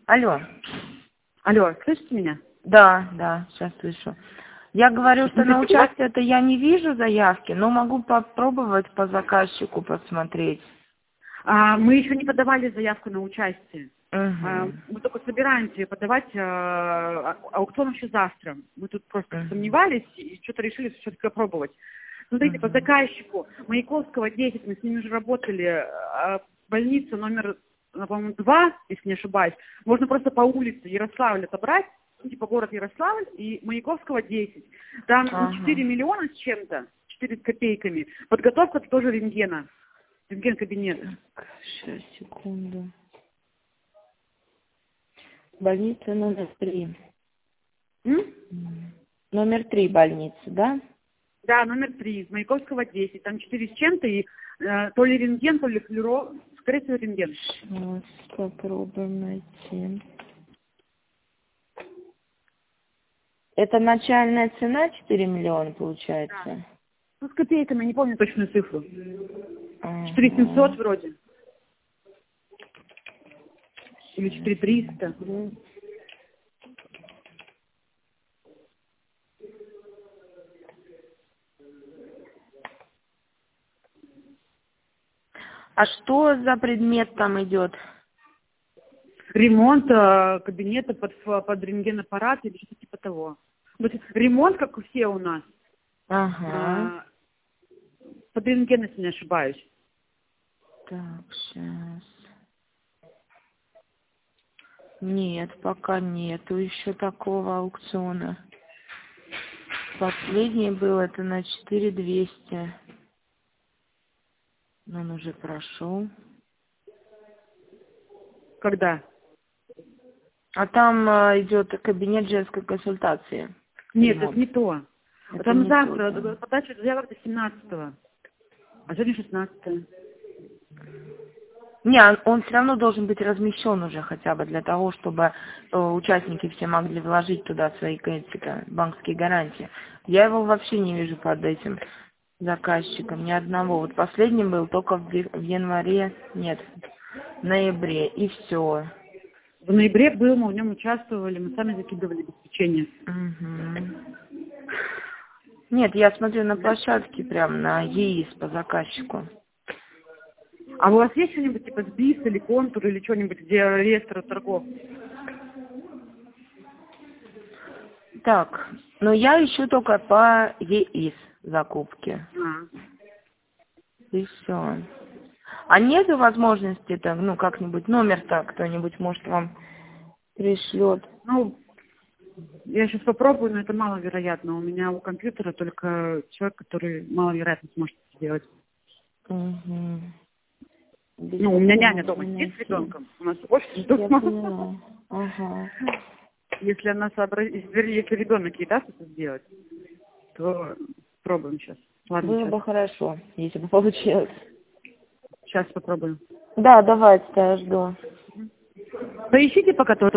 Алло. Алло, слышите меня? Да, сейчас слышу. Я говорю, что на участие-то я не вижу заявки, но могу попробовать по заказчику посмотреть. Мы еще не подавали заявку на участие. Угу. Мы только собираемся ее подавать, аукцион еще завтра. Мы тут просто Угу. сомневались и что-то решили все-таки попробовать. Смотрите, по заказчику Маяковского 10, мы с ними уже работали, больница номер, по-моему, 2, если не ошибаюсь. Можно просто по улице Ярославль отобрать, типа город Ярославль и Маяковского 10. Там 4 миллиона с чем-то, 4 с копейками. Подготовка тоже рентгена. Рентген-кабинет. Сейчас, секунду. Больница номер 3. Номер 3 больница, да? Да, номер 3, Маяковского 10. Там 4 с чем-то, и то ли рентген, то ли флюро, скорее всего, рентген. Сейчас попробуем найти. Это начальная цена 4 миллиона получается? Да. Ну, с копейками, не помню точную цифру. 4700 вроде. Или 4300. А что за предмет там идет? Ремонт кабинета под рентгенаппарат или что-то типа того. Вот ремонт, как у все у нас. Ага. Под рентген, если не ошибаюсь. Так, сейчас. Нет, пока нету еще такого аукциона. Последний был это на 4200. Но он уже прошел. Когда? А там идет кабинет женской консультации. Нет, Ремонт. это не то. Это Там не завтра, то, да. подача заявок до 17-го. А сегодня 16-е. Не, он все равно должен быть размещен уже хотя бы для того, чтобы участники все могли вложить туда свои банковские гарантии. Я его вообще не вижу под этим заказчиком, ни одного. Вот последний был только в январе, нет, в ноябре, и все. В ноябре был, мы в нем участвовали, мы сами закидывали обеспечение. Угу. Нет, я смотрю на площадке, прям на ЕИС по заказчику. А у вас есть что-нибудь типа СБИС или контур или что-нибудь, где реестр торгов? Так, но я ищу только по ЕИС закупки. И все. А нету возможности там, ну, как-нибудь номер-то кто-нибудь, может, вам пришлет? Ну, я сейчас попробую, но это маловероятно. У меня у компьютера только человек, который маловероятно сможет это сделать. Угу. Ну, у меня няня дома сидит с ребенком. У нас очень дома. Ага. Если она сообразит, если ребенок ей даст это сделать, то пробуем сейчас. Ладно, Было бы хорошо, если бы получилось. Сейчас попробуем. Да, давайте, я жду. Поищите пока то.